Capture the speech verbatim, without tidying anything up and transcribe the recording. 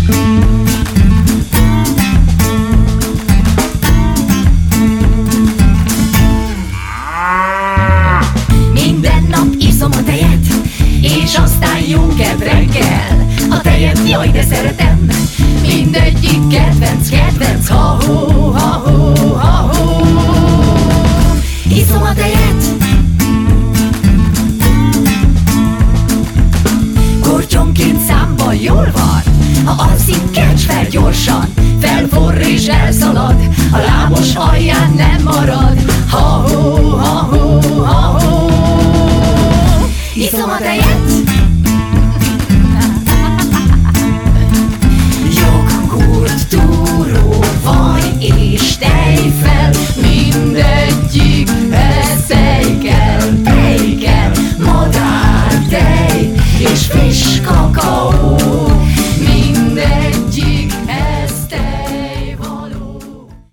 Minden nap iszom a tejet, és aztán jó kedd reggel. A tejet, jaj, de szeretem, mindegyik kedvenc, kedvenc. Ha-hó, ha-hó, ha-hó. Iszom a tejet, kortyonként számban jól van. Ha alszik, kelts fel gyorsan, felforr és elszalad, a lábos alján nem marad. Ha-hó, ha-hó, ha-hó. Iszom a tejet,